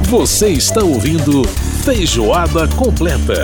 Você está ouvindo Feijoada Completa.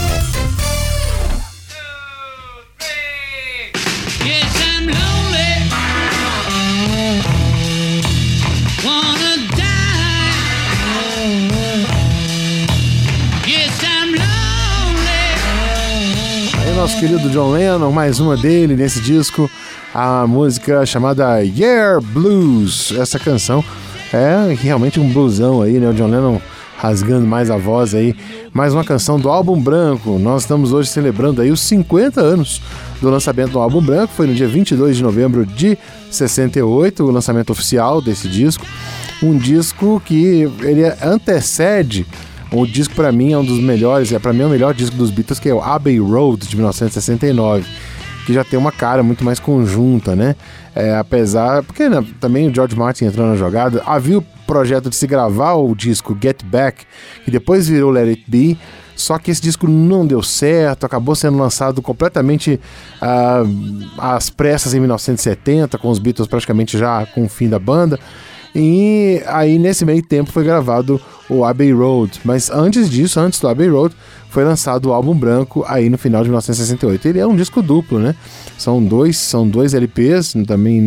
Aí nosso querido John Lennon, mais uma dele nesse disco, a música chamada Yeah Blues. Essa canção é realmente um bluesão aí, né? O John Lennon rasgando mais a voz aí. Mais uma canção do Álbum Branco. Nós estamos hoje celebrando aí os 50 anos do lançamento do Álbum Branco. Foi no dia 22 de novembro de 68, o lançamento oficial desse disco. Um disco que ele antecede o disco, para mim, é um dos melhores, para mim é o melhor disco dos Beatles, que é o Abbey Road, de 1969. Que já tem uma cara muito mais conjunta, né? Apesar... Porque né, também o George Martin entrou na jogada. Havia o projeto de se gravar o disco Get Back, que depois virou Let It Be, só que esse disco não deu certo, acabou sendo lançado completamente às pressas em 1970, com os Beatles praticamente já com o fim da banda. E aí nesse meio tempo foi gravado o Abbey Road, mas antes disso, antes do Abbey Road, foi lançado o Álbum Branco aí no final de 1968. Ele é um disco duplo, né? São dois LPs, também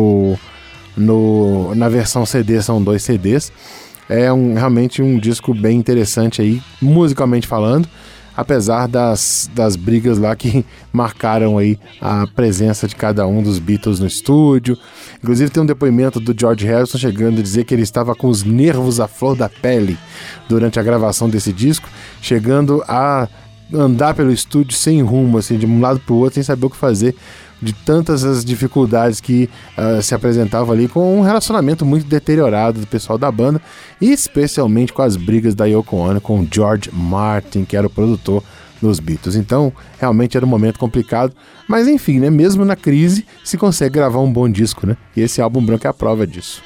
na versão CD são 2 CDs. É realmente um disco bem interessante aí, musicalmente falando, apesar das brigas lá que marcaram aí a presença de cada um dos Beatles no estúdio. Inclusive tem um depoimento do George Harrison chegando a dizer que ele estava com os nervos à flor da pele durante a gravação desse disco, chegando a andar pelo estúdio sem rumo, assim, de um lado para o outro, sem saber o que fazer, de tantas as dificuldades que se apresentavam ali, com um relacionamento muito deteriorado do pessoal da banda, e especialmente com as brigas da Yoko Ono com o George Martin, que era o produtor dos Beatles. Então, realmente era um momento complicado, mas enfim, né, mesmo na crise, se consegue gravar um bom disco, né? E esse Álbum Branco é a prova disso.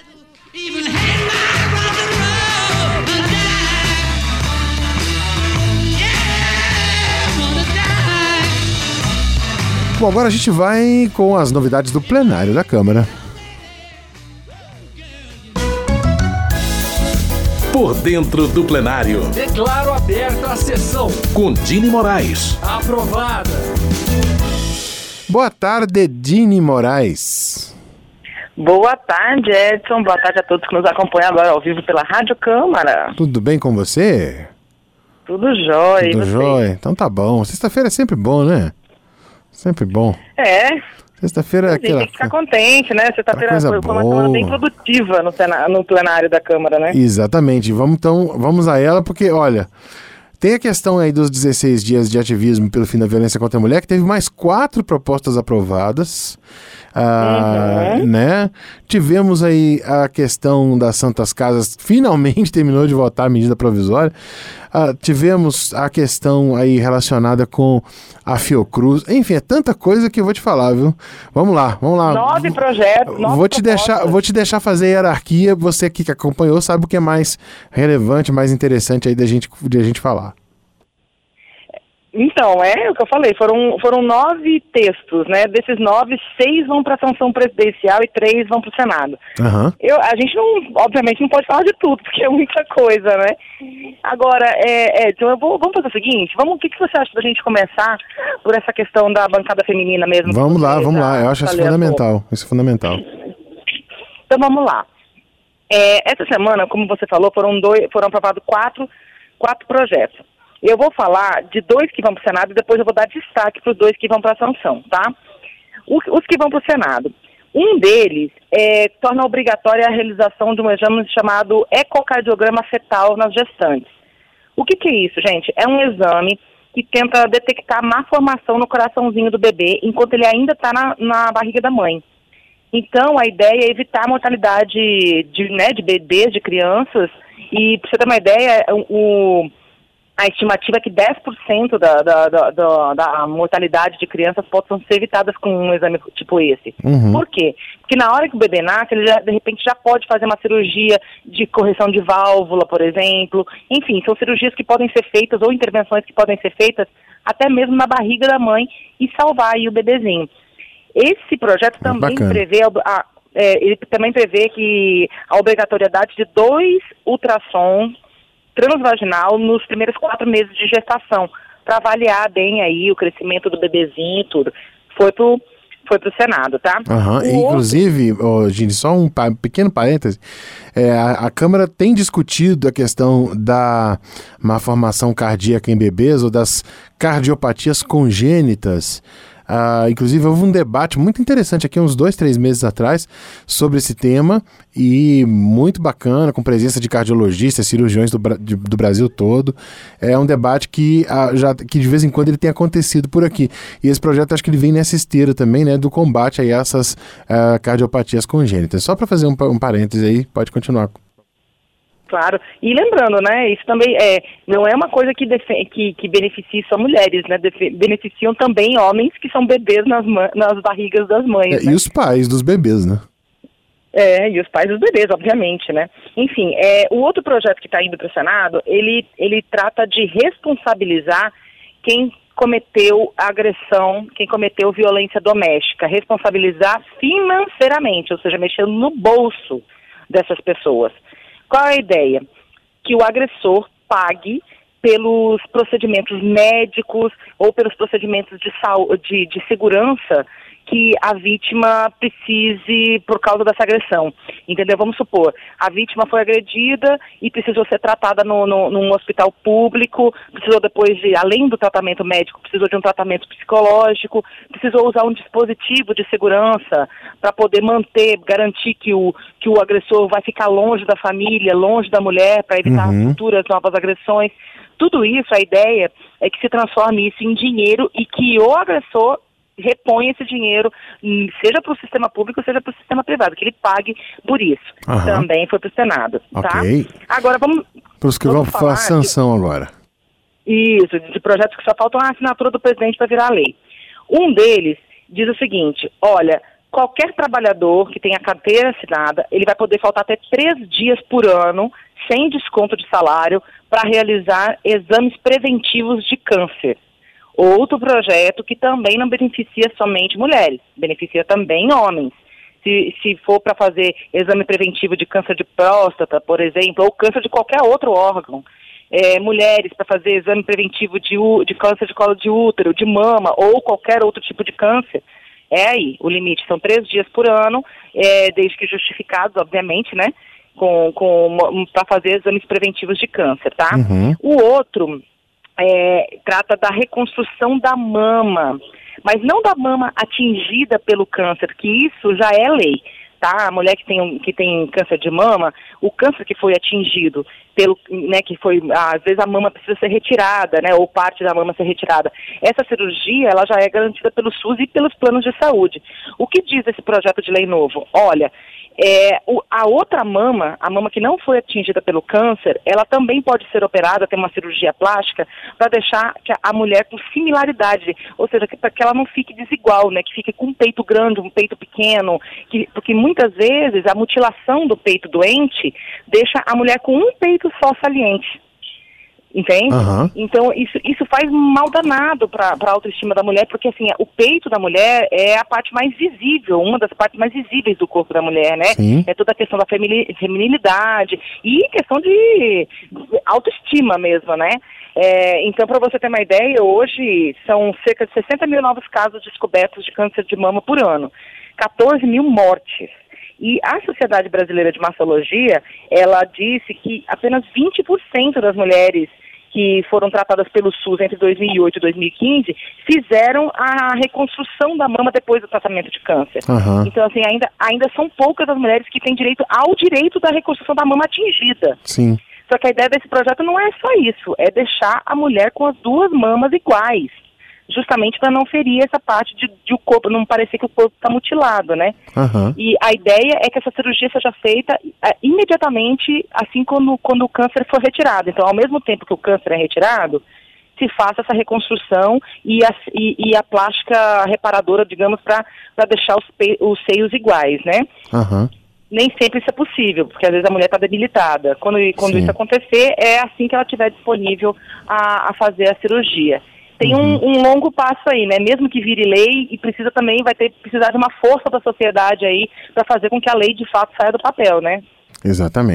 Bom, agora a gente vai com as novidades do plenário da Câmara. Por dentro do plenário. Declaro aberta a sessão. Com Dini Moraes. Aprovada. Boa tarde, Dini Moraes. Boa tarde, Edson. Boa tarde a todos que nos acompanham agora ao vivo pela Rádio Câmara. Tudo bem com você? Tudo jóia. Tudo jóia. Então tá bom. Sexta-feira é sempre bom, né? Sempre bom. Sexta-feira é aquela... Tem que ficar contente, né? Sexta-feira foi uma semana bem produtiva no plenário da Câmara, né? Exatamente. Vamos a ela, porque, olha, tem a questão aí dos 16 dias de ativismo pelo fim da violência contra a mulher, que teve mais 4 propostas aprovadas, né? Tivemos aí a questão das Santas Casas, finalmente terminou de votar a medida provisória. Tivemos a questão aí relacionada com a Fiocruz. Enfim, é tanta coisa que eu vou te falar, viu? Vamos lá. 9 projetos, 9 vou te deixar fazer a hierarquia. Você aqui que acompanhou sabe o que é mais relevante, mais interessante aí de a gente falar. Então, é o que eu falei, foram 9 textos, né? Desses 9, 6 vão para a sanção presidencial e 3 vão para o Senado. Uhum. A gente obviamente não pode falar de tudo, porque é muita coisa, né? Agora, então vamos fazer o seguinte, o que você acha da gente começar por essa questão da bancada feminina mesmo? Vamos lá, eu acho isso fundamental, Então vamos lá. Essa semana, como você falou, foram aprovados 4 projetos. Eu vou falar de 2 que vão para o Senado e depois eu vou dar destaque para os 2 que vão para a sanção, tá? Os que vão para o Senado. Um deles torna obrigatória a realização de um exame chamado ecocardiograma fetal nas gestantes. O que é isso, gente? É um exame que tenta detectar má formação no coraçãozinho do bebê enquanto ele ainda está na barriga da mãe. Então, a ideia é evitar a mortalidade de bebês, de crianças. E, para você ter uma ideia, a estimativa é que 10% da mortalidade de crianças possam ser evitadas com um exame tipo esse. Uhum. Por quê? Porque na hora que o bebê nasce, ele de repente já pode fazer uma cirurgia de correção de válvula, por exemplo. Enfim, são cirurgias que podem ser feitas ou intervenções que podem ser feitas até mesmo na barriga da mãe e salvar aí o bebezinho. Esse projeto também prevê que a obrigatoriedade de 2 ultrassons transvaginal nos primeiros 4 meses de gestação, para avaliar bem aí o crescimento do bebezinho e tudo. Foi pro Senado, tá? Inclusive, Gini, só um pequeno parêntese, a Câmara tem discutido a questão da malformação cardíaca em bebês ou das cardiopatias congênitas. Inclusive, houve um debate muito interessante aqui, uns 2, 3 meses atrás, sobre esse tema, e muito bacana, com presença de cardiologistas, cirurgiões do Brasil todo. É um debate que de vez em quando ele tem acontecido por aqui. E esse projeto, acho que ele vem nessa esteira também, né, do combate a essas cardiopatias congênitas. Só para fazer um parêntese aí, pode continuar. Claro, e lembrando, né, isso também não é uma coisa que beneficie só mulheres, né, beneficiam também homens que são bebês nas barrigas das mães. Né? E os pais dos bebês, né? E os pais dos bebês, obviamente, né. Enfim, o outro projeto que está indo para o Senado, ele trata de responsabilizar quem cometeu agressão, quem cometeu violência doméstica, responsabilizar financeiramente, ou seja, mexendo no bolso dessas pessoas. Qual é a ideia? Que o agressor pague pelos procedimentos médicos ou pelos procedimentos de segurança que a vítima precise por causa dessa agressão, entendeu? Vamos supor, a vítima foi agredida e precisou ser tratada num hospital público, precisou depois além do tratamento médico, precisou de um tratamento psicológico, precisou usar um dispositivo de segurança para poder garantir que o agressor vai ficar longe da família, longe da mulher, para evitar futuras novas agressões. Tudo isso, a ideia é que se transforme isso em dinheiro e que o agressor repõe esse dinheiro, seja para o sistema público, seja para o sistema privado, que ele pague por isso. Também foi para o Senado, tá? Agora vamos... Para os que vão falar sanção agora. Isso, de projetos que só faltam a assinatura do presidente para virar lei. Um deles diz o seguinte, olha, qualquer trabalhador que tenha carteira assinada, ele vai poder faltar até 3 dias por ano, sem desconto de salário, para realizar exames preventivos de câncer. Outro projeto que também não beneficia somente mulheres, beneficia também homens. Se for para fazer exame preventivo de câncer de próstata, por exemplo, ou câncer de qualquer outro órgão, mulheres para fazer exame preventivo de câncer de colo de útero, de mama ou qualquer outro tipo de câncer, aí o limite são 3 dias por ano, desde que justificados, obviamente, né, para fazer exames preventivos de câncer, tá? O outro trata da reconstrução da mama, mas não da mama atingida pelo câncer, que isso já é lei, tá? A mulher que tem câncer de mama, o câncer que foi atingido que foi, às vezes a mama precisa ser retirada, né, ou parte da mama ser retirada. Essa cirurgia, ela já é garantida pelo SUS e pelos planos de saúde. O que diz esse projeto de lei novo? Olha, a outra mama, a mama que não foi atingida pelo câncer, ela também pode ser operada, tem uma cirurgia plástica, para deixar a mulher com similaridade, ou seja, para que ela não fique desigual, né, que fique com um peito grande, um peito pequeno, porque muitas vezes a mutilação do peito doente deixa a mulher com um peito só saliente. Entende? Então, isso faz um mal danado para a autoestima da mulher, porque assim, o peito da mulher é a parte mais visível, uma das partes mais visíveis do corpo da mulher, né? Sim. É toda a questão da feminilidade e questão de autoestima mesmo, né? Então, para você ter uma ideia, hoje são cerca de 60 mil novos casos descobertos de câncer de mama por ano, 14 mil mortes. E a Sociedade Brasileira de Mastologia, ela disse que apenas 20% das mulheres que foram tratadas pelo SUS entre 2008 e 2015 fizeram a reconstrução da mama depois do tratamento de câncer. Então, assim, ainda são poucas as mulheres que têm direito ao direito da reconstrução da mama atingida. Sim. Só que a ideia desse projeto não é só isso, é deixar a mulher com as 2 mamas iguais, justamente para não ferir essa parte de o corpo, não parecer que o corpo está mutilado, né? E a ideia é que essa cirurgia seja feita imediatamente, assim quando o câncer for retirado. Então, ao mesmo tempo que o câncer é retirado, se faça essa reconstrução e a plástica reparadora, digamos, para deixar os seios iguais, né? Nem sempre isso é possível, porque às vezes a mulher está debilitada. Quando isso acontecer, é assim que ela estiver disponível a fazer a cirurgia. Tem um longo passo aí, né? Mesmo que vire lei, e vai precisar de uma força da sociedade aí para fazer com que a lei de fato saia do papel, né? Exatamente.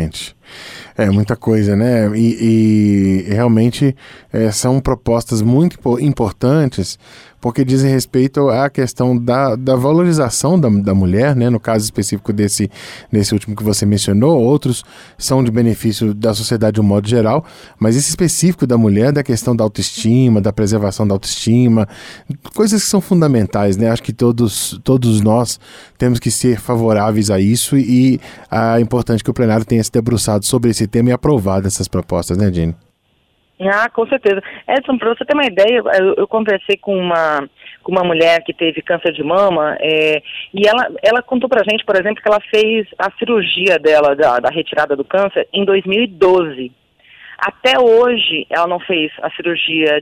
É muita coisa, né? E realmente são propostas muito importantes, porque dizem respeito à questão da valorização da mulher, né? No caso específico desse último que você mencionou, outros são de benefício da sociedade de um modo geral, mas esse específico da mulher, da questão da autoestima, da preservação da autoestima, coisas que são fundamentais, né? Acho que todos nós temos que ser favoráveis a isso e é importante que o plenário tenha se debruçado sobre esse tema e aprovado essas propostas, né, Jenny? Ah, com certeza. Edson, para você ter uma ideia, eu conversei com uma mulher que teve câncer de mama e ela contou pra gente, por exemplo, que ela fez a cirurgia dela, da retirada do câncer, em 2012. Até hoje, ela não fez a cirurgia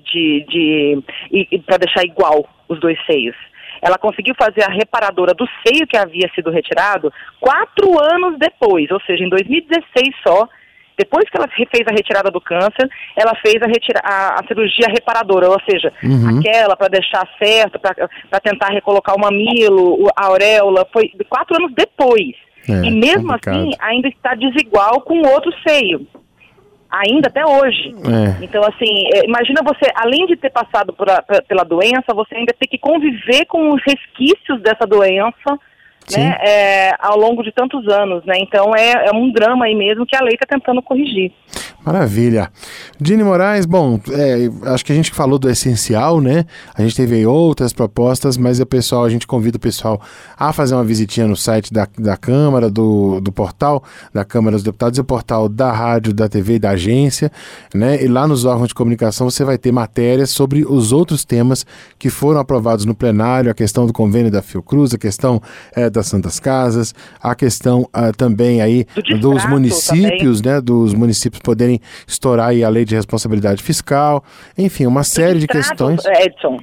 para deixar igual os dois seios. Ela conseguiu fazer a reparadora do seio que havia sido retirado 4 anos depois, ou seja, em 2016 só. Depois que ela fez a retirada do câncer, ela fez a cirurgia reparadora, ou seja, aquela para deixar certo, para tentar recolocar o mamilo, a auréola, foi 4 anos depois. E mesmo assim, ainda está desigual com o outro seio. Ainda até hoje. Então, assim, imagina você, além de ter passado pela doença, você ainda ter que conviver com os resquícios dessa doença, né, ao longo de tantos anos, né? Então é um drama aí mesmo que a lei está tentando corrigir. Maravilha. Jenny Moraes, bom, acho que a gente falou do essencial, né? A gente teve aí outras propostas, mas a gente convida o pessoal a fazer uma visitinha no site da Câmara, do portal da Câmara dos Deputados e o portal da rádio, da TV e da agência, né? E lá nos órgãos de comunicação você vai ter matérias sobre os outros temas que foram aprovados no plenário, a questão do convênio da Fiocruz, a questão das Santas Casas, a questão também aí dos municípios, também, né? Dos municípios poderem estourar aí a lei de responsabilidade fiscal, enfim, uma série de questões. Edson.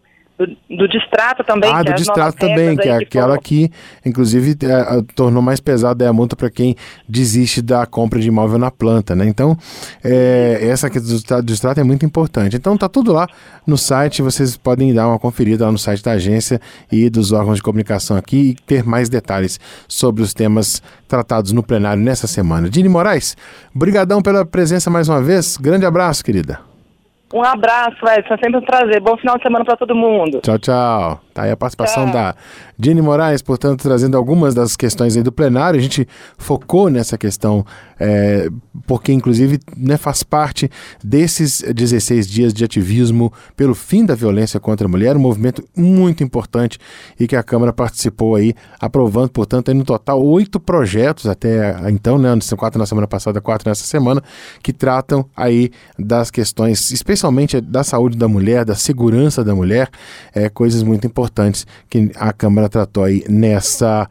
Do distrato também. Do distrato também, que é aquela que, inclusive, tornou mais pesada a multa para quem desiste da compra de imóvel na planta, né? Então, essa aqui do distrato é muito importante. Então, tá tudo lá no site, vocês podem dar uma conferida lá no site da agência e dos órgãos de comunicação aqui e ter mais detalhes sobre os temas tratados no plenário nessa semana. Jenny Moraes, brigadão pela presença mais uma vez. Grande abraço, querida. Um abraço, Edson. É sempre um prazer. Bom final de semana para todo mundo. Tchau, tchau. Tá aí a participação da Jenny Moraes, portanto, trazendo algumas das questões aí do plenário. A gente focou nessa questão porque, inclusive, né, faz parte desses 16 dias de ativismo pelo fim da violência contra a mulher, um movimento muito importante e que a Câmara participou aí, aprovando, portanto, aí no total 8 projetos até então, né, 4 na semana passada, 4 nessa semana, que tratam aí das questões, especialmente da saúde da mulher, da segurança da mulher, coisas muito importantes que a Câmara tratou aí nessa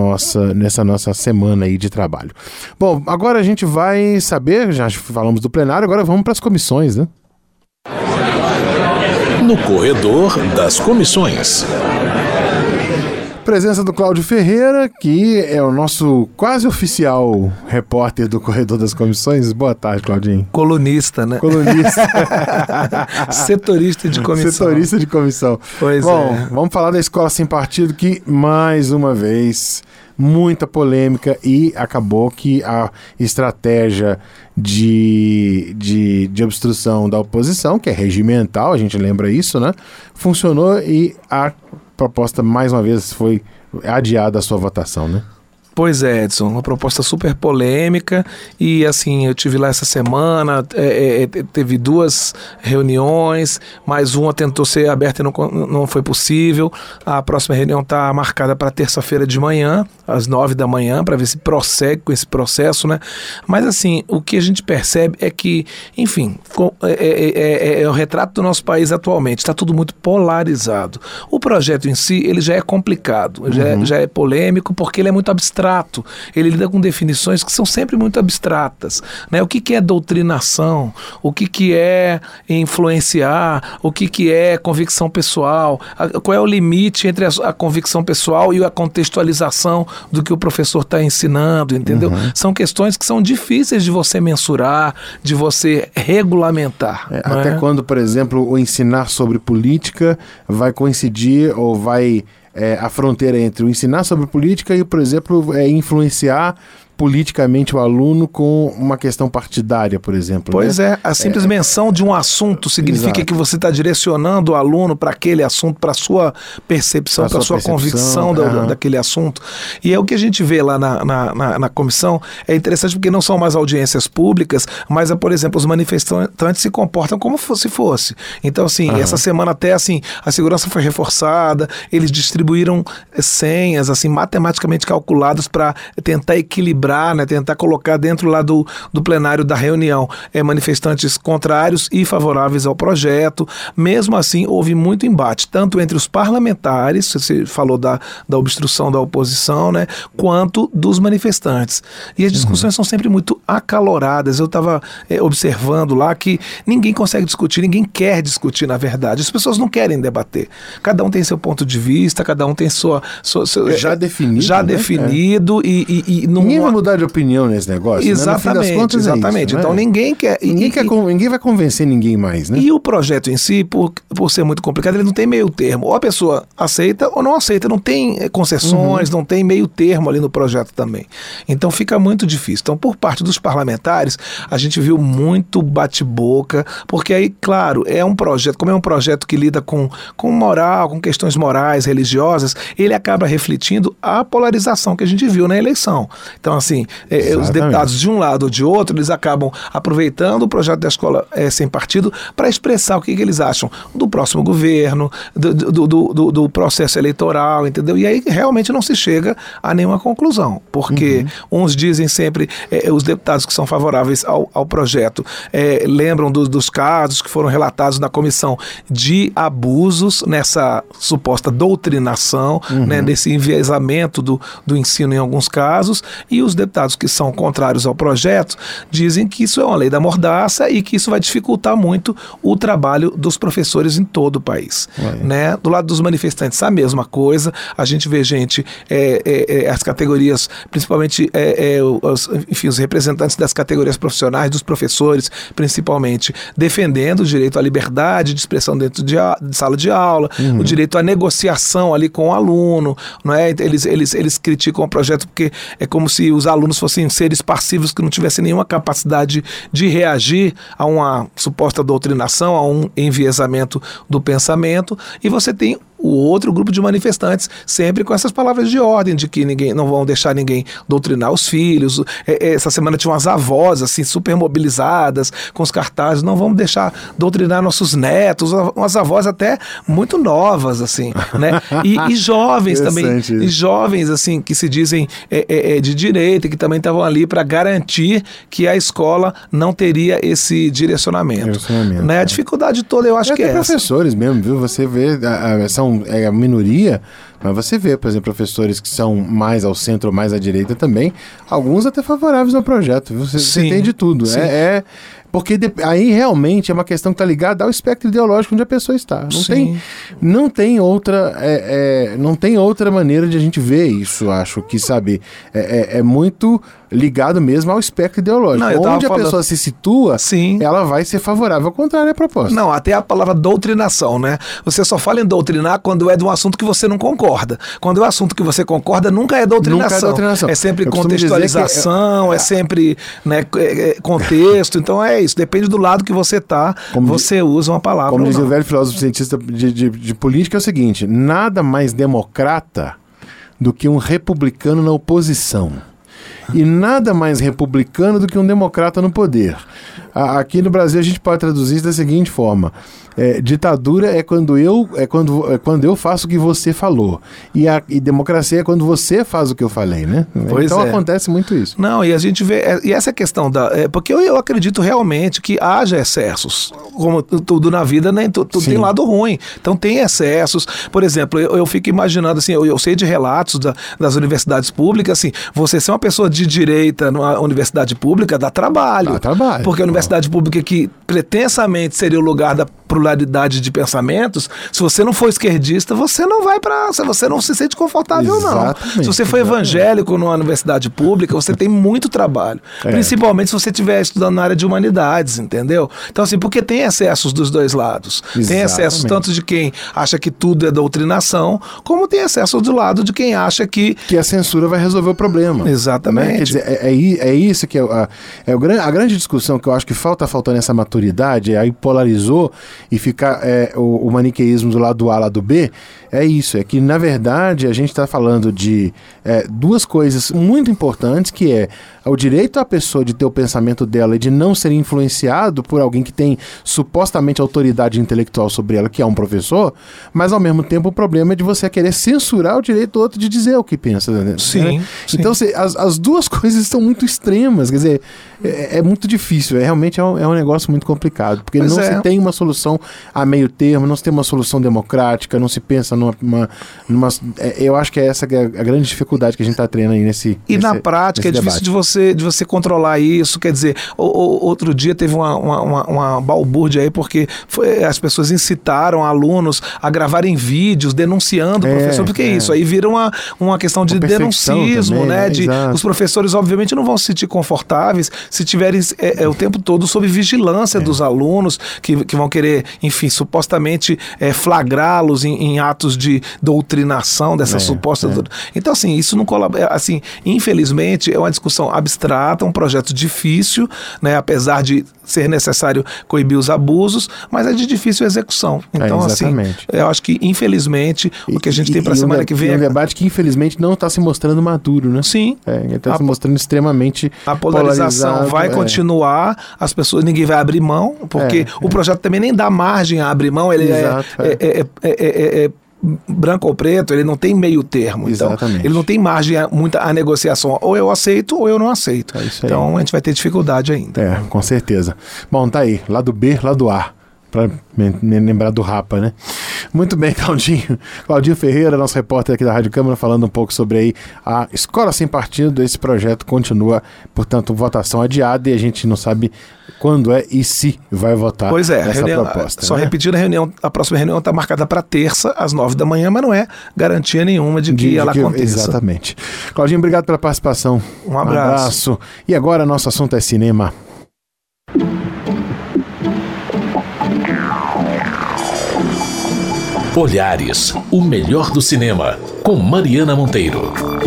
nossa semana aí de trabalho. Bom, agora a gente vai saber, já falamos do plenário, agora vamos para as comissões, né? No corredor das comissões. Presença do Cláudio Ferreira, que é o nosso quase oficial repórter do Corredor das Comissões. Boa tarde, Claudinho. Colunista, né? Colunista. Setorista de comissão. Setorista de comissão. Pois vamos falar da Escola Sem Partido, que, mais uma vez, muita polêmica e acabou que a estratégia de obstrução da oposição, que é regimental, a gente lembra isso, né? Funcionou e a proposta, mais uma vez, foi adiada a sua votação, né? Pois é, Edson, uma proposta super polêmica e assim, eu tive lá essa semana, teve 2 reuniões, mais uma tentou ser aberta e não foi possível. A próxima reunião está marcada para terça-feira de manhã, às 9 da manhã, para ver se prossegue com esse processo, né? Mas assim, o que a gente percebe é que, enfim, é o retrato do nosso país atualmente, está tudo muito polarizado. O projeto em si, ele já é complicado, já é polêmico, porque ele é muito abstrato. Ele lida com definições que são sempre muito abstratas, né? O que é doutrinação, o que é influenciar, o que é convicção pessoal, qual é o limite entre a convicção pessoal e a contextualização do que o professor está ensinando, entendeu? São questões que são difíceis de você mensurar, de você regulamentar. Até quando, por exemplo, o ensinar sobre política vai coincidir ou vai... a fronteira entre o ensinar sobre política e, por exemplo, influenciar politicamente o aluno com uma questão partidária, por exemplo. Pois né? a simples menção de um assunto significa Exato. que você está direcionando o aluno para aquele assunto, para a sua percepção, para a sua convicção daquele assunto. E é o que a gente vê lá na comissão, é interessante porque não são mais audiências públicas, mas, por exemplo, os manifestantes se comportam como se fosse. Então, assim, essa semana até, assim, a segurança foi reforçada, eles distribuíram senhas, assim, matematicamente calculadas para tentar equilibrar, né, tentar colocar dentro lá do plenário da reunião manifestantes contrários e favoráveis ao projeto. Mesmo assim, houve muito embate, tanto entre os parlamentares, você falou da obstrução da oposição, né, quanto dos manifestantes. E as discussões são sempre muito acaloradas. Eu estava observando lá que ninguém consegue discutir, ninguém quer discutir, na verdade. As pessoas não querem debater. Cada um tem seu ponto de vista, cada um tem seu já definido. Já né? definido e ninguém vai mudar de opinião nesse negócio. Exatamente, né? No fim das contas, exatamente. É isso, então né? ninguém quer. Ninguém vai convencer ninguém mais, né? E o projeto em si, por ser muito complicado, ele não tem meio termo. Ou a pessoa aceita ou não aceita. Não tem concessões, não tem meio termo ali no projeto também. Então fica muito difícil. Então, por parte dos parlamentares, a gente viu muito bate-boca, porque aí, claro, é um projeto, como é um projeto que lida com moral, com questões morais, religiosas, ele acaba refletindo a polarização que a gente viu na eleição. Então, assim, os deputados de um lado ou de outro, eles acabam aproveitando o projeto da escola sem partido para expressar o que eles acham do próximo governo, do processo eleitoral, entendeu? E aí realmente não se chega a nenhuma conclusão, porque uns dizem sempre, os deputados que são favoráveis ao projeto lembram dos casos que foram relatados na comissão de abusos nessa suposta doutrinação, né, desse enviesamento do ensino em alguns casos, e os deputados que são contrários ao projeto dizem que isso é uma lei da mordaça e que isso vai dificultar muito o trabalho dos professores em todo o país. Né? Do lado dos manifestantes, a mesma coisa. A gente vê gente, as categorias, principalmente os representantes das categorias profissionais, dos professores, principalmente, defendendo o direito à liberdade de expressão dentro de sala de aula, o direito à negociação ali com o aluno, não é? Eles criticam o projeto porque é como se os alunos fossem seres passivos que não tivessem nenhuma capacidade de reagir a uma suposta doutrinação, a um enviesamento do pensamento, e você tem o outro grupo de manifestantes, sempre com essas palavras de ordem, de que não vão deixar ninguém doutrinar os filhos. Essa semana tinha umas avós, assim, super mobilizadas, com os cartazes, não vamos deixar doutrinar nossos netos, umas avós até muito novas, assim, né? E jovens também, e jovens, assim, que se dizem de direita, que também estavam ali para garantir que a escola não teria esse direcionamento. Né? A dificuldade toda, eu acho que é essa. Professores mesmo, viu? Você vê, são a minoria, mas você vê, por exemplo, professores que são mais ao centro ou mais à direita também, alguns até favoráveis ao projeto, viu? Você tem de tudo. Porque aí realmente é uma questão que está ligada ao espectro ideológico onde a pessoa está. Não tem outra maneira de a gente ver isso, acho que, sabe, é muito ligado mesmo ao espectro ideológico. Onde a pessoa se situa, ela vai ser favorável ao contrário à proposta. Não, até a palavra doutrinação, né? Você só fala em doutrinar quando é de um assunto que você não concorda. Quando é um assunto que você concorda, nunca é doutrinação. É sempre contextualização, é sempre, né, contexto. Então é isso, depende do lado que você está, você usa uma palavra. Como dizia o velho filósofo cientista de política, é o seguinte: nada mais democrata do que um republicano na oposição. E nada mais republicano do que um democrata no poder. Aqui no Brasil a gente pode traduzir isso da seguinte forma: ditadura é quando eu faço o que você falou. E democracia é quando você faz o que eu falei, né? Então acontece muito isso. Não, e a gente vê, e essa questão porque eu acredito realmente que haja excessos. Como tudo na vida, né? Tudo tem lado ruim. Então tem excessos. Por exemplo, eu fico imaginando assim, eu sei de relatos das universidades públicas, assim, você ser uma pessoa de direita numa universidade pública dá trabalho. Porque a universidade pública que pretensamente seria o lugar da pluralidade de pensamentos, se você não for esquerdista, você não vai você não se sente confortável, Exatamente, não. Se você for evangélico numa universidade pública, você tem muito trabalho. Principalmente se você estiver estudando na área de humanidades, entendeu? Então, assim, porque tem excessos dos dois lados. Exatamente. Tem excessos tanto de quem acha que tudo é doutrinação, como tem excesso do lado de quem acha que a censura vai resolver o problema. Exatamente. Né? Quer dizer, é isso que a grande discussão que eu acho que faltando essa maturidade, aí polarizou e fica o maniqueísmo do lado A, lado B, é isso, é que na verdade a gente está falando de duas coisas muito importantes, que é o direito à pessoa de ter o pensamento dela e de não ser influenciado por alguém que tem supostamente autoridade intelectual sobre ela, que é um professor, mas ao mesmo tempo o problema é de você querer censurar o direito do outro de dizer o que pensa. Né? Sim. Então as duas coisas estão muito extremas, quer dizer, é muito difícil, realmente é um negócio muito complicado, porque não se tem uma solução a meio termo, não se tem uma solução democrática, não se pensa numa eu acho que é essa a grande dificuldade que a gente está tendo aí nesse na prática é difícil de você controlar isso, quer dizer, outro dia teve uma balbúrdia aí, porque as pessoas incitaram alunos a gravarem vídeos denunciando o professor, porque isso aí vira uma questão de denuncismo, também, né? Os professores obviamente não vão se sentir confortáveis se tiverem o tempo todo sob vigilância dos alunos que vão querer, enfim, supostamente flagrá-los em atos de doutrinação dessa suposta. Então, assim, isso não colabora. Assim, infelizmente, é uma discussão abstrata, um projeto difícil, né? Apesar de ser necessário coibir os abusos, mas é de difícil execução. Então, assim, eu acho que, infelizmente, o que a gente tem para a semana que vem é um debate que, infelizmente, não está se mostrando maduro, né? Sim. Ele está se mostrando extremamente a polarização vai continuar, as pessoas, ninguém vai abrir mão, porque o projeto também nem dá margem a abrir mão, ele é branco ou preto, ele não tem meio termo. Então, ele não tem margem a negociação. Ou eu aceito ou eu não aceito. Então, a gente vai ter dificuldade ainda. Com certeza. Bom, tá aí. Lado B, lado A. Para me lembrar do Rapa, né? Muito bem, Claudinho. Claudinho Ferreira, nosso repórter aqui da Rádio Câmara, falando um pouco sobre aí a Escola Sem Partido. Esse projeto continua, portanto, votação adiada e a gente não sabe quando e se vai votar essa proposta. Só repetindo, a próxima reunião está marcada para terça, às 9 da manhã, mas não é garantia nenhuma de que ela aconteça. Exatamente. Claudinho, obrigado pela participação. Um abraço. E agora nosso assunto é cinema. Olhares, o melhor do cinema, com Mariana Monteiro.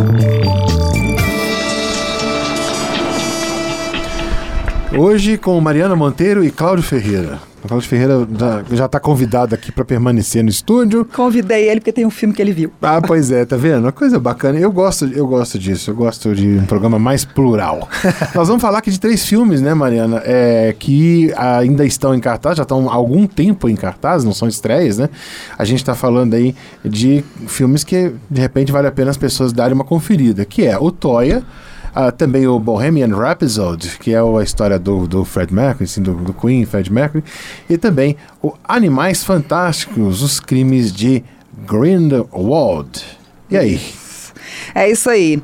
Hoje com Mariana Monteiro e Cláudio Ferreira. O Cláudio Ferreira já está convidado aqui para permanecer no estúdio. Convidei ele porque tem um filme que ele viu. Ah, pois é, tá vendo? Uma coisa bacana. Eu gosto disso. Eu gosto de um programa mais plural. Nós vamos falar aqui de 3 filmes, né, Mariana? Que ainda estão em cartaz, já estão há algum tempo em cartaz, não são estreias, né? A gente está falando aí de filmes que, de repente, vale a pena as pessoas darem uma conferida, que é o Toya, também o Bohemian Rhapsody, que é a história do Fred Mercury, assim, do Queen, Fred Mercury, e também o Animais Fantásticos, os Crimes de Grindelwald. E aí? É isso aí.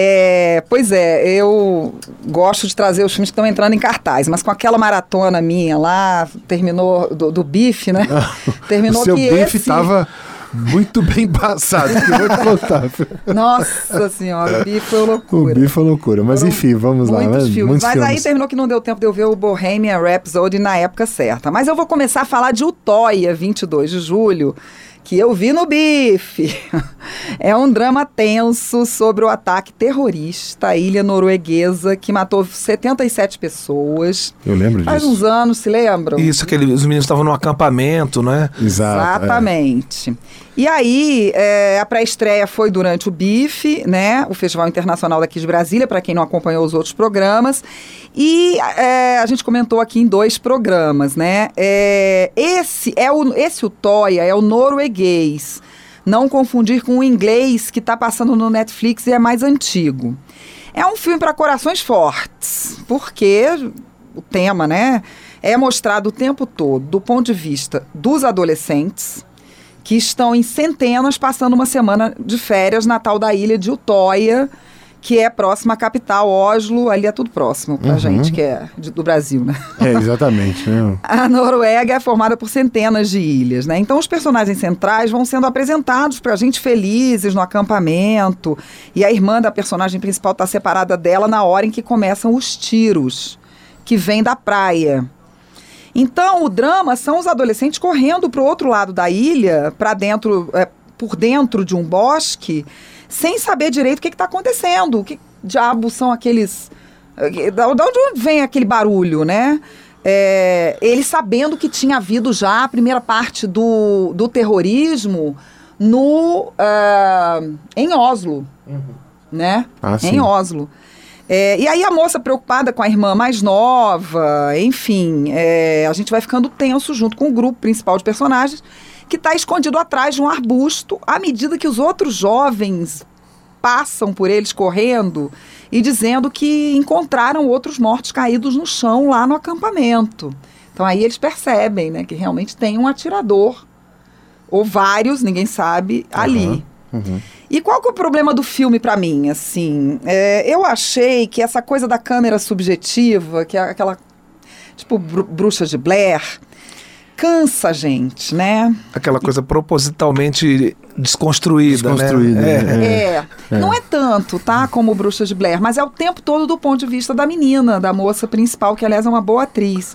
Pois é, eu gosto de trazer os filmes que estão entrando em cartaz, mas com aquela maratona minha lá, terminou do bife, né? Terminou o seu que bife estava muito bem passado, que eu vou te contar. Nossa senhora, o bife foi loucura. O bife foi loucura, mas enfim, vamos lá. Muitos filmes. Mas filmes. Aí terminou que não deu tempo de eu ver o Bohemian Rhapsody na época certa. Mas eu vou começar a falar de O Toya, 22 de julho, que eu vi no bife. É um drama tenso sobre o ataque terrorista à ilha norueguesa que matou 77 pessoas. Eu lembro disso. Faz uns anos, se lembram? Isso, os meninos estavam num acampamento, né? Exatamente. E aí, a pré-estreia foi durante o BIF, né? O Festival Internacional daqui de Brasília, para quem não acompanhou os outros programas. E a gente comentou aqui em 2 programas, né? Esse o Toya é o norueguês. Não confundir com o inglês que está passando no Netflix e é mais antigo. É um filme para corações fortes, porque o tema, né, é mostrado o tempo todo do ponto de vista dos adolescentes que estão em centenas passando uma semana de férias na tal da ilha de Utoya, que é próxima à capital, Oslo. Ali é tudo próximo pra gente que é do Brasil, né? Exatamente, né? A Noruega é formada por centenas de ilhas, né? Então os personagens centrais vão sendo apresentados pra gente felizes no acampamento, e a irmã da personagem principal tá separada dela na hora em que começam os tiros, que vêm da praia. Então o drama são os adolescentes correndo pro outro lado da ilha, para dentro, por dentro de um bosque, sem saber direito o que está acontecendo. Que diabo são aqueles... De onde vem aquele barulho, né? Eles sabendo que tinha havido já a primeira parte do terrorismo em Oslo, né? Em Oslo. E aí a moça preocupada com a irmã mais nova, enfim, a gente vai ficando tenso junto com o grupo principal de personagens, que está escondido atrás de um arbusto, à medida que os outros jovens passam por eles correndo e dizendo que encontraram outros mortos caídos no chão lá no acampamento. Então aí eles percebem, né, que realmente tem um atirador, ou vários, ninguém sabe, ali. E qual que é o problema do filme pra mim? Assim, eu achei que essa coisa da câmera subjetiva, que é aquela, tipo, Bruxa de Blair, cansa a gente, né? Aquela coisa propositalmente desconstruída, né? Não é tanto, tá, como Bruxa de Blair, mas é o tempo todo do ponto de vista da menina, da moça principal, que aliás é uma boa atriz.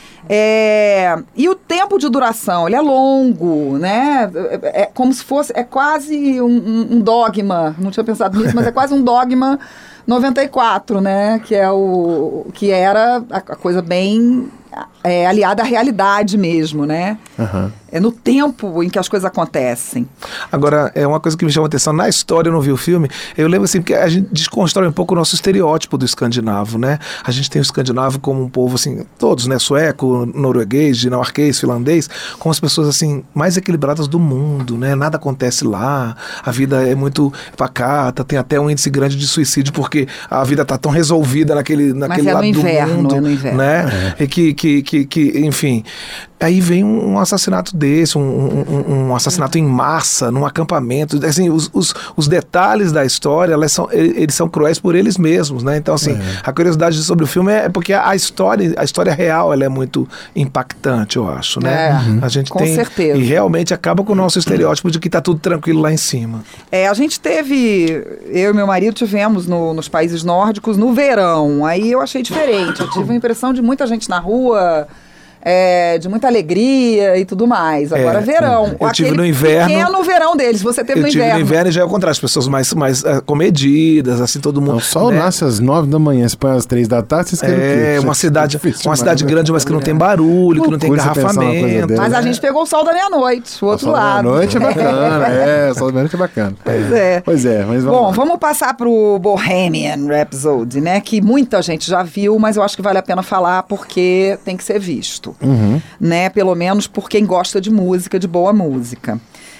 E o tempo de duração, ele é longo, né? É como se fosse, é quase um dogma, não tinha pensado nisso, mas é quase um dogma 94, né? Que era a coisa bem aliada à realidade mesmo, né? É no tempo em que as coisas acontecem. Agora, é uma coisa que me chamou a atenção, na história, eu não vi o filme, eu lembro assim, porque a gente desconstrói um pouco o nosso estereótipo do escandinavo, né? A gente tem o escandinavo como um povo, assim, todos, né? Sueco, norueguês, dinamarquês, finlandês, como as pessoas, assim, mais equilibradas do mundo, né? Nada acontece lá, a vida é muito pacata, tem até um índice grande de suicídio, porque a vida tá tão resolvida naquele lado do mundo, no inverno. Né? E que, enfim... Aí vem um assassinato desse, um assassinato em massa, num acampamento. Assim, os detalhes da história, eles são cruéis por eles mesmos, né? Então, assim, a curiosidade sobre o filme é porque a história real, ela é muito impactante, eu acho, né? A gente com certeza. E realmente acaba com o nosso estereótipo de que tá tudo tranquilo lá em cima. A gente teve, eu e meu marido tivemos nos países nórdicos no verão. Aí eu achei diferente. Eu tive a impressão de muita gente na rua... de muita alegria e tudo mais. Agora, verão. Eu tive no inverno. Pequeno verão deles, você teve no inverno. Eu tive no inverno e já é o contrário, as pessoas mais comedidas, assim, todo mundo... O sol nasce às 9 da manhã, se põe às 3 da tarde, vocês querem o quê? Uma cidade grande, mas que não tem barulho, que não tem engarrafamento. Mas a gente pegou o sol da meia-noite, o outro lado. O sol da meia-noite é bacana, o sol da meia-noite é bacana. Pois é, mas bom, vamos passar pro Bohemian Rhapsody, né, que muita gente já viu, mas eu acho que vale a pena falar porque tem que ser visto. Né, pelo menos por quem gosta de música, de boa música.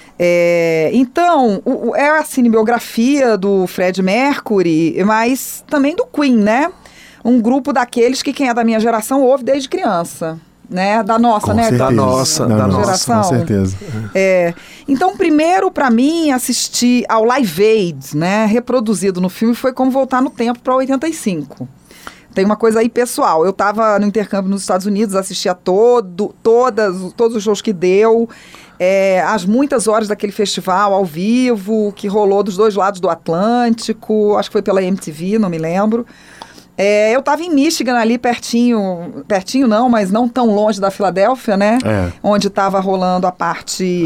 Então, é a cinebiografia do Fred Mercury, mas também do Queen, né? Um grupo daqueles que quem é da minha geração ouve desde criança. Né? Da nossa, com né? Certeza. Da nossa geração. Com certeza. Então, primeiro, para mim, assistir ao Live Aid, né, reproduzido no filme, foi como voltar no tempo para 85. Tem uma coisa aí pessoal. Eu estava no intercâmbio nos Estados Unidos, assistia todos os shows que deu, as muitas horas daquele festival ao vivo, que rolou dos dois lados do Atlântico, acho que foi pela MTV, não me lembro. Eu estava em Michigan, ali pertinho não, mas não tão longe da Filadélfia, né? Onde estava rolando a parte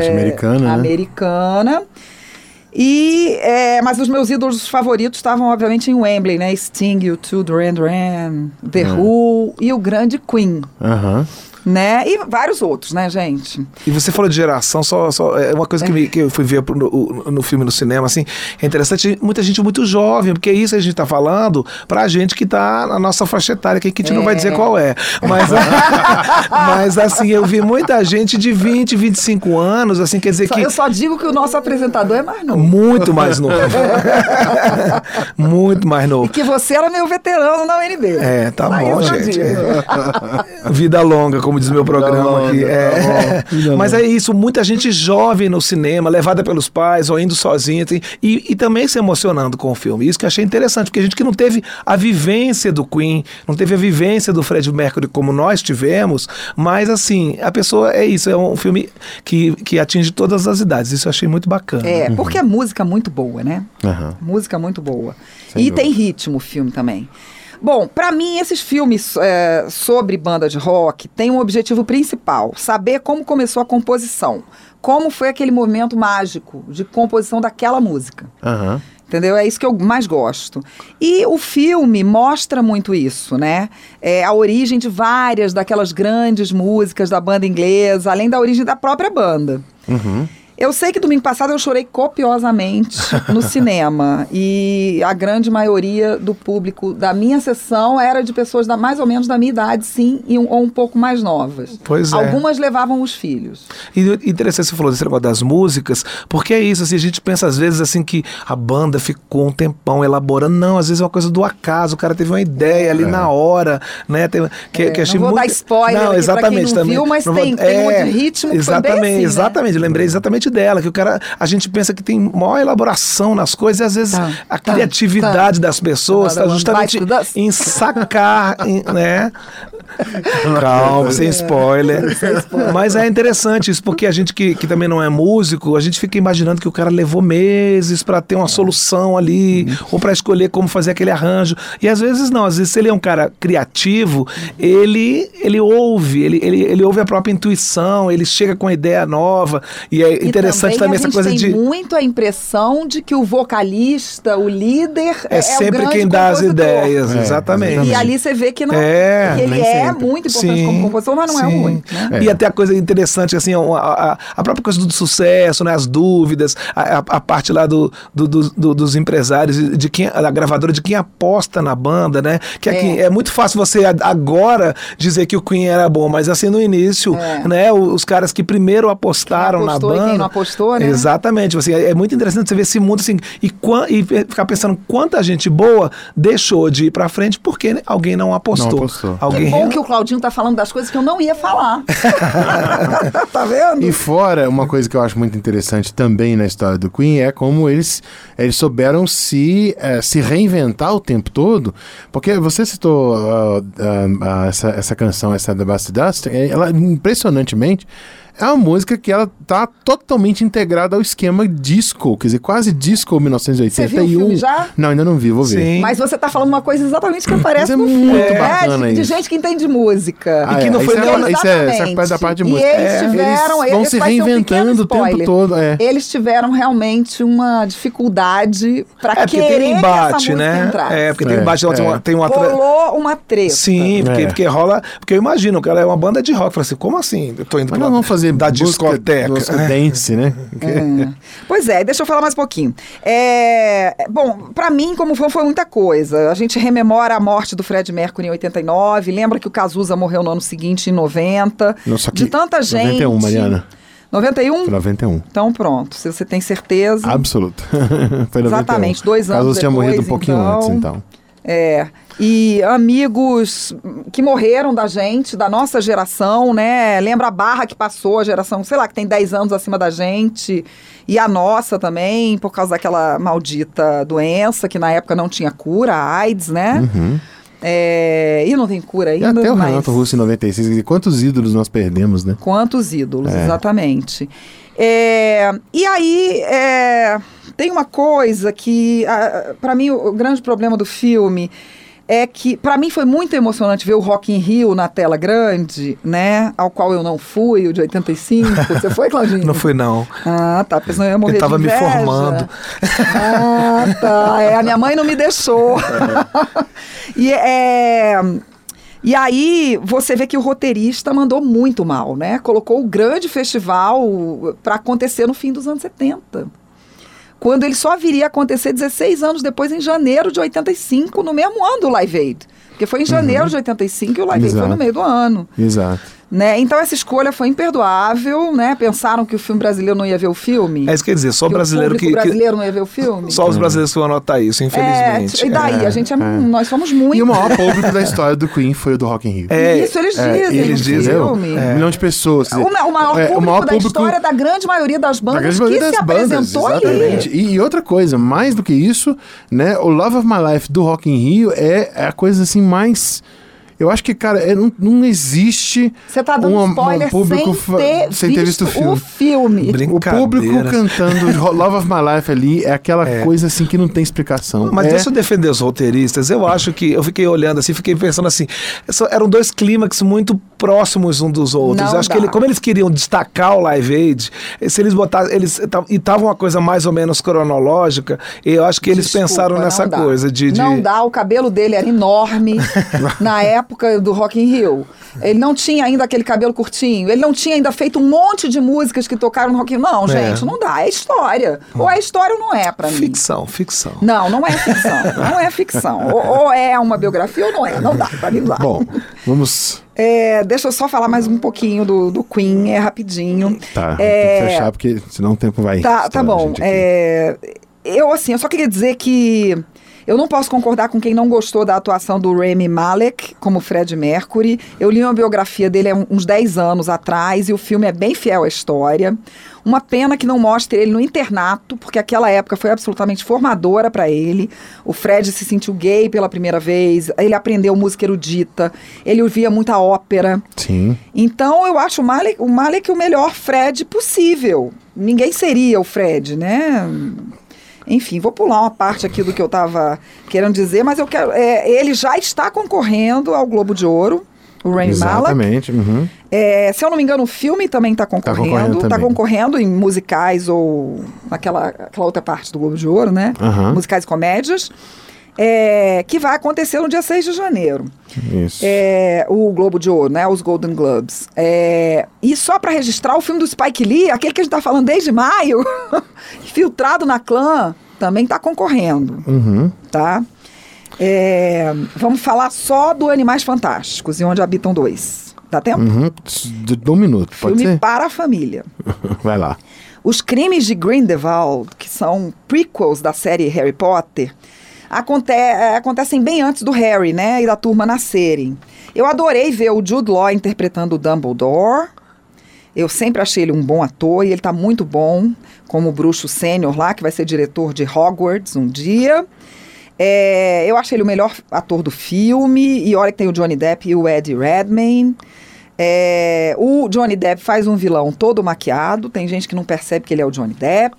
americana. Mas os meus ídolos favoritos estavam, obviamente, em Wembley, né? Sting, U2, Duran Duran, The Who e o grande Queen. Né? E vários outros, né, gente? E você falou de geração, é uma coisa que eu fui ver no filme, no cinema, assim, é interessante, muita gente muito jovem, porque isso a gente tá falando pra gente que tá na nossa faixa etária, que a gente não vai dizer qual é. Mas assim, eu vi muita gente de 20, 25 anos, assim, quer dizer que... Eu só digo que o nosso apresentador é mais novo. Muito mais novo. Muito mais novo. E que você era meu veterano na UNB. Tá bom, gente. Vida longa, como como diz meu programa aqui. Mas é isso, muita gente jovem no cinema, levada pelos pais ou indo sozinha, assim, e também se emocionando com o filme. Isso que eu achei interessante, porque a gente que não teve a vivência do Queen, não teve a vivência do Freddie Mercury como nós tivemos, mas assim, a pessoa é isso, é um filme que atinge todas as idades. Isso eu achei muito bacana. Porque a música é muito boa, né? Música muito boa. E tem ritmo o filme também. Bom, para mim, esses filmes sobre banda de rock têm um objetivo principal: saber como começou a composição, como foi aquele momento mágico de composição daquela música. Entendeu? É isso que eu mais gosto. E o filme mostra muito isso, né? A origem de várias daquelas grandes músicas da banda inglesa, além da origem da própria banda. Eu sei que domingo passado eu chorei copiosamente no cinema, e a grande maioria do público da minha sessão era de pessoas mais ou menos da minha idade, sim, ou um pouco mais novas. Pois é. Algumas levavam os filhos. E interessante você falou desse negócio das músicas, porque é isso, assim, a gente pensa às vezes assim que a banda ficou um tempão elaborando. Não, às vezes é uma coisa do acaso, o cara teve uma ideia ali na hora, né? Que achei não vou dar spoiler aqui exatamente, pra quem não viu, mas tem um de ritmo que foi bem assim, exatamente, eu lembrei exatamente dela, que a gente pensa que tem maior elaboração nas coisas, e às vezes a criatividade das pessoas está justamente em sacar, né? Calma, sem spoiler. Mas é interessante isso, porque a gente que também não é músico, a gente fica imaginando que o cara levou meses para ter uma solução ali, ou para escolher como fazer aquele arranjo. E às vezes não, às vezes se ele é um cara criativo, ele ouve, ele ouve a própria intuição, ele chega com uma ideia nova, e é interessante também essa coisa de... A gente tem muito a impressão de que o vocalista, o líder, é sempre quem dá as ideias, exatamente. E ali você vê que não, que ele é muito importante como compositor, mas não é o único. Né? E até a coisa interessante, assim, a própria coisa do sucesso, né, as dúvidas, a parte lá dos empresários, da gravadora, de quem aposta na banda, né? Que é muito fácil você agora dizer que o Queen era bom, mas assim no início, né, os caras que primeiro apostaram na banda... E quem não apostou, né? Exatamente. Assim, é muito interessante você ver esse mundo assim, e ficar pensando quanta gente boa deixou de ir pra frente porque alguém não apostou. Alguém... É bom que o Claudinho tá falando das coisas que eu não ia falar. Tá vendo? E fora, uma coisa que eu acho muito interessante também na história do Queen é como eles souberam se reinventar o tempo todo, porque você citou essa canção, essa The Bastard Dust, ela impressionantemente é uma música que ela tá totalmente integrada ao esquema disco, quer dizer, quase disco 1981. Você viu o filme já? Não, ainda não vi, vou ver. Sim. Mas você tá falando uma coisa exatamente que aparece no filme. Muito bacana de gente que entende música. E que não foi isso é da parte de música. E eles tiveram... Eles vão se reinventando o tempo todo. Eles tiveram realmente uma dificuldade pra porque querer tem embate, que essa né? entrasse. Porque tem embate, tem uma... Rolou uma treta. Sim, porque rola... Porque eu imagino, que ela é uma banda de rock. Fala assim, como assim? Eu tô indo Mas nós vamos fazer da discoteca. Dance, né? Pois é, deixa eu falar mais um pouquinho. Bom, pra mim, como fã, foi muita coisa. A gente rememora a morte do Freddie Mercury em 89, lembra que o Cazuza morreu no ano seguinte, em 90. Nossa, de tanta gente... 91, Mariana. 91? Foi 91. Então pronto, se você tem certeza... Absoluto. Foi 91. Exatamente, 2 anos Cazuza tinha depois, morrido um pouquinho antes, então. E amigos que morreram da gente, da nossa geração, né? Lembra a Barra que passou, a geração, sei lá, que tem 10 anos acima da gente, e a nossa também, por causa daquela maldita doença que na época não tinha cura, a AIDS, né? E não tem cura ainda. E até o Renato Russo em 96, quantos ídolos nós perdemos, né? Quantos ídolos, exatamente. E aí, tem uma coisa que, para mim, o grande problema do filme é que, para mim, foi muito emocionante ver o Rock in Rio na tela grande, né? Ao qual eu não fui, o de 85. Você foi, Claudinho? Não fui, não. Ah, tá. Pensando que eu ia morrer de inveja. Eu tava me formando. Ah, tá. A minha mãe não me deixou. E aí, você vê que o roteirista mandou muito mal, né? Colocou o grande festival para acontecer no fim dos anos 70. Quando ele só viria a acontecer 16 anos depois, em janeiro de 85, no mesmo ano do Live Aid. Porque foi em janeiro de 85 e o Live Aid foi no meio do ano. Exato. Né? Então essa escolha foi imperdoável, né? Pensaram que o filme brasileiro não ia ver o filme. É isso que quer dizer, só que brasileiro o brasileiro não ia ver o filme. Só os brasileiros que vão anotar isso, infelizmente. E daí? A gente nós somos muito... E o maior público da história do Queen foi o do Rock in Rio. Isso eles dizem. Eles dizem. Filme. 1 milhão de pessoas. O maior público da história da grande maioria das bandas que se apresentou exatamente. ali. E outra coisa, mais do que isso, né? O Love of My Life do Rock in Rio é a coisa assim mais... Eu acho que, cara, não existe Você tá dando spoiler público sem ter visto o filme. O público cantando Love of My Life ali é aquela coisa assim que não tem explicação. Mas deixa eu defender os roteiristas. Eu acho que eu fiquei olhando assim, fiquei pensando assim, eram dois clímax muito próximos um dos outros. Eu acho que como eles queriam destacar o Live Aid, se eles botassem, e tava uma coisa mais ou menos cronológica, eu acho que eles pensaram nessa coisa de... Não dá, o cabelo dele era enorme na época do Rock in Rio. Ele não tinha ainda aquele cabelo curtinho, ele não tinha ainda feito um monte de músicas que tocaram no Rock in Rio. Não, gente, não dá, é história. Ou é história ou não é pra mim. Ficção. Não é ficção. Não é ficção. Ou é uma biografia ou não é. Não dá pra mim lá. Bom, vamos... deixa eu só falar mais um pouquinho do Queen, rapidinho. Tá, tem que fechar porque senão o tempo vai... Tá bom. Eu só queria dizer que eu não posso concordar com quem não gostou da atuação do Rami Malek como Fred Mercury. Eu li uma biografia dele há uns 10 anos atrás e o filme é bem fiel à história. Uma pena que não mostre ele no internato, porque aquela época foi absolutamente formadora para ele. O Fred se sentiu gay pela primeira vez, ele aprendeu música erudita, ele ouvia muita ópera. Sim. Então eu acho o Malek o melhor Fred possível. Ninguém seria o Fred, né? Enfim, vou pular uma parte aqui do que eu estava querendo dizer, mas eu quero. Ele já está concorrendo ao Globo de Ouro, o Rami Malek. Exatamente. Uhum. Se eu não me engano, o filme também está concorrendo. Está concorrendo em musicais ou naquela outra parte do Globo de Ouro, né? Uhum. Musicais e comédias. Que vai acontecer no dia 6 de janeiro. Isso. O Globo de Ouro, né? Os Golden Globes. E só para registrar, o filme do Spike Lee, aquele que a gente está falando desde maio, Filtrado na Clã, também está concorrendo. Uhum. Tá? Vamos falar só do Animais Fantásticos e Onde Habitam Dois. Dá tempo? Uhum. De 1 minuto, pode filme ser? para a família. Vai lá. Os Crimes de Grindelwald, que são prequels da série Harry Potter, acontecem bem antes do Harry, né, e da turma nascerem. Eu adorei ver o Jude Law interpretando o Dumbledore. Eu sempre achei ele um bom ator e ele está muito bom, como o bruxo sênior lá, que vai ser diretor de Hogwarts um dia. Eu achei ele o melhor ator do filme, e olha que tem o Johnny Depp e o Eddie Redmayne. O Johnny Depp faz um vilão todo maquiado, tem gente que não percebe que ele é o Johnny Depp.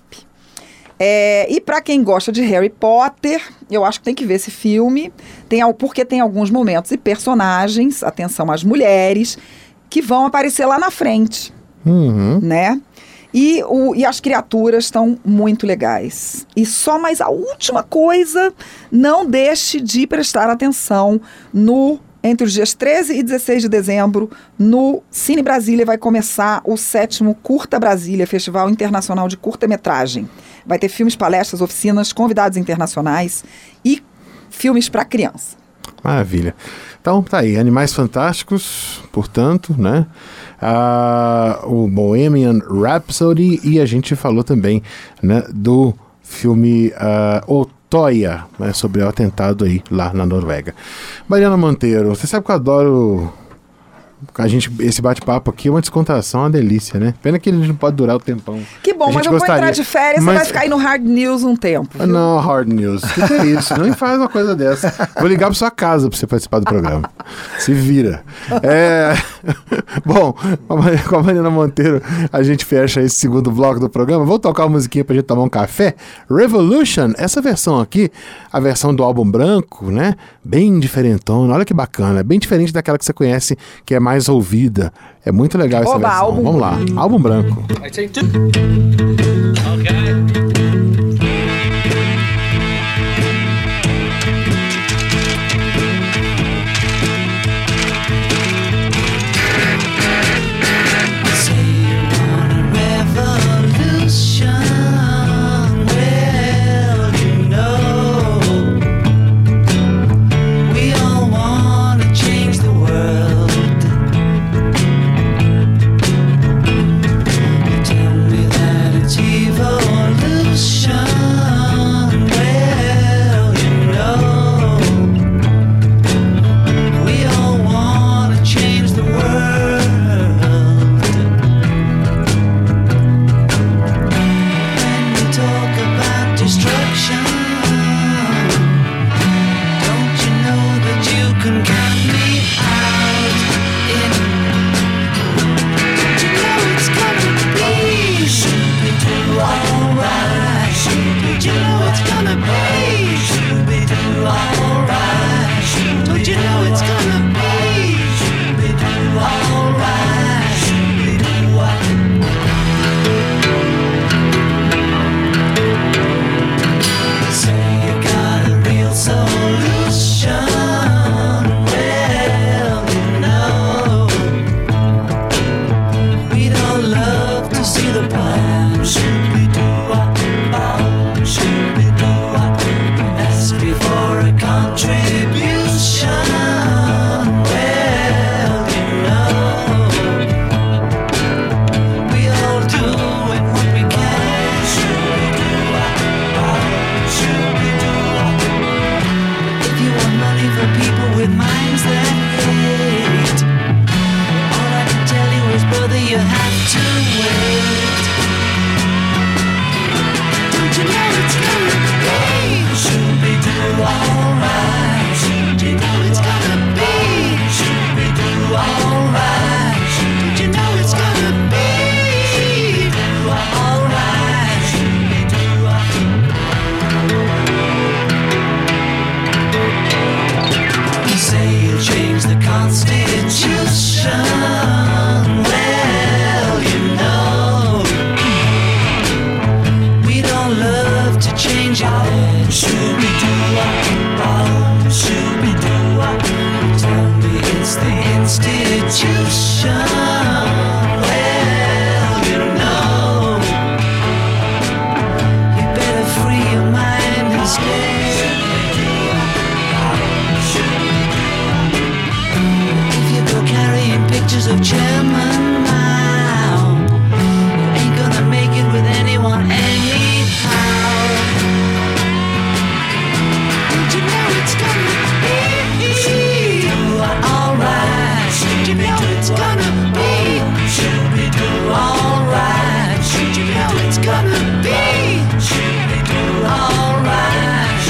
E para quem gosta de Harry Potter, eu acho que tem que ver esse filme, porque tem alguns momentos e personagens, atenção às mulheres, que vão aparecer lá na frente, né? E as criaturas estão muito legais. E só mais a última coisa, não deixe de prestar atenção entre os dias 13 e 16 de dezembro, no Cine Brasília vai começar o 7º Curta Brasília, Festival Internacional de Curta-Metragem. Vai ter filmes, palestras, oficinas, convidados internacionais e filmes para criança. Maravilha. Então, tá aí. Animais Fantásticos, portanto, né? O Bohemian Rhapsody, e a gente falou também, né, do filme Toia, né, sobre o atentado aí lá na Noruega. Mariana Monteiro, você sabe que eu adoro esse bate-papo aqui, é uma descontração, uma delícia, né? Pena que ele não pode durar o tempão. Que bom, mas eu vou entrar de férias, você vai ficar aí no Hard News um tempo. Viu? Não, Hard News. O que é isso? Não me faz uma coisa dessa. Vou ligar pra sua casa pra você participar do programa. Se vira. Bom, com a Mariana Monteiro, a gente fecha esse segundo bloco do programa. Vou tocar uma musiquinha pra gente tomar um café. Revolution, essa versão aqui, a versão do álbum branco, né? Bem diferentona, olha que bacana. Bem diferente daquela que você conhece, que é mais ouvida. É muito legal essa versão. Álbum. Vamos lá, álbum branco. I take 2. Okay. We all want Constitution. Well, you know, we don't love to change our heads. Shoo-be-doo-wah, tell me it's the institution. Well, you know, you better free your mind instead. Pictures of Chairman Mao, you ain't gonna make it with anyone anyhow. Don't you know it's gonna be alright? Don't you know it's gonna be alright? Don't you know it's gonna be alright?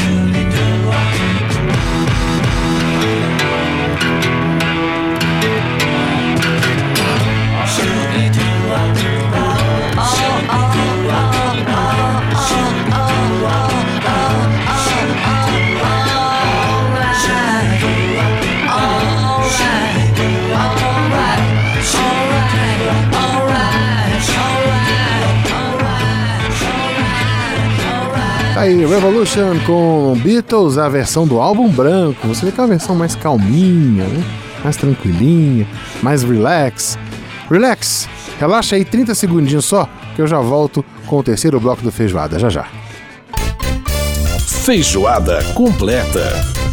Aí, Revolution com Beatles, a versão do álbum branco. Você vê que é uma versão mais calminha, né? Mais tranquilinha, mais relax. Relax, relaxa aí 30 segundinhos só, que eu já volto com o terceiro bloco do Feijoada, já já. Feijoada completa.